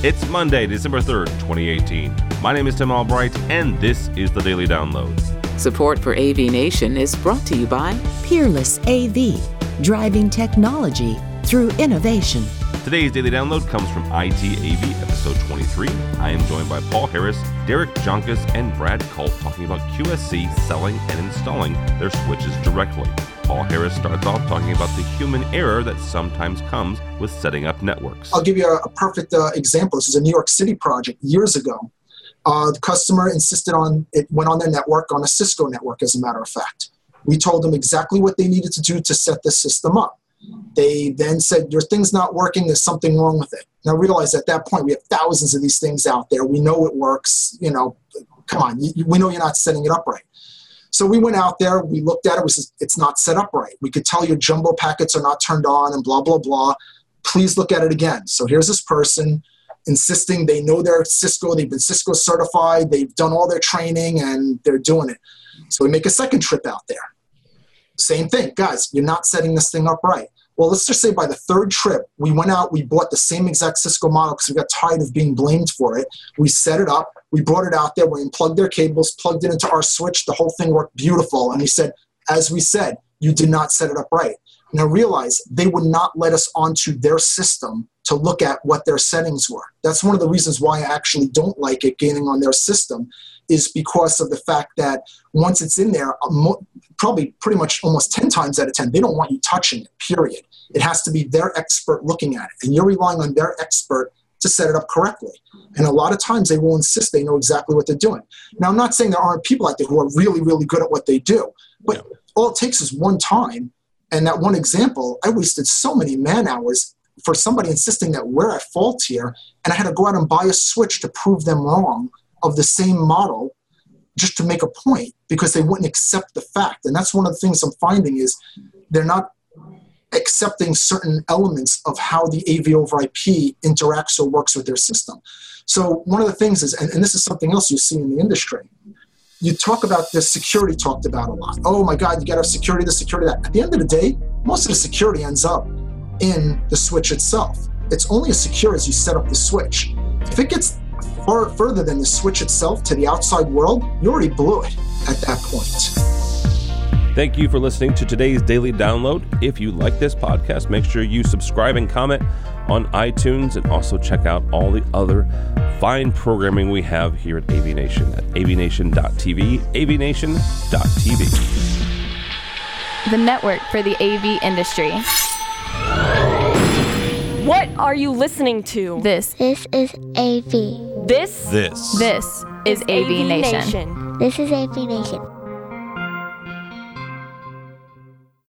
It's Monday, December 3rd, 2018. My name is Tim Albright, and this is the Daily Download. Support for AV Nation is brought to you by Peerless AV, driving technology through innovation. Today's Daily Download comes from ITAV episode 23. I am joined by Paul Harris, Derek Jonkus, and Brad Colt talking about QSC selling and installing their switches directly. Paul Harris starts off talking about the human error that sometimes comes with setting up networks. I'll give you a perfect example. This is a New York City project years ago. The customer insisted on it, went on their network, on a Cisco network, as a matter of fact. We told them exactly what they needed to do to set the system up. They then said, your thing's not working, there's something wrong with it. Now realize at that point, we have thousands of these things out there. We know it works, come on, we know you're not setting it up right. So we went out there, we looked at it, it's not set up right. We could tell your jumbo packets are not turned on and blah, blah, blah. Please look at it again. So here's this person insisting they know their Cisco, they've been Cisco certified, they've done all their training and they're doing it. So we make a second trip out there. Same thing, guys, you're not setting this thing up right. Well, let's just say by the third trip, we went out, we bought the same exact Cisco model because we got tired of being blamed for it. We set it up, we brought it out there, we unplugged their cables, plugged it into our switch, the whole thing worked beautiful. And we said, as we said, you did not set it up right. Now realize they would not let us onto their system to look at what their settings were. That's one of the reasons why I actually don't like it gaining on their system, is because of the fact that once it's in there, probably pretty much almost 10 times out of 10, they don't want you touching it, period. It has to be their expert looking at it, and you're relying on their expert to set it up correctly. And a lot of times they will insist they know exactly what they're doing. Now, I'm not saying there aren't people out there who are really, really good at what they do, but all it takes is one time. And that one example, I wasted so many man hours for somebody insisting that we're at fault here, and I had to go out and buy a switch to prove them wrong of the same model just to make a point, because they wouldn't accept the fact. And that's one of the things I'm finding is they're not accepting certain elements of how the AV over IP interacts or works with their system. So one of the things is, and this is something else you see in the industry, you talk about the security talked about a lot. Oh my God, you got to have security, this, security, that. At the end of the day, most of the security ends up in the switch itself. It's only as secure as you set up the switch. If it gets far further than the switch itself to the outside world, you already blew it at that point. Thank you for listening to today's Daily Download. If you like this podcast, make sure you subscribe and comment on iTunes, and also check out all the other fine programming we have here at AV Nation at avnation.tv, avnation.tv. The network for the AV industry. What are you listening to? This is AV. This is AV Nation. This is AV Nation.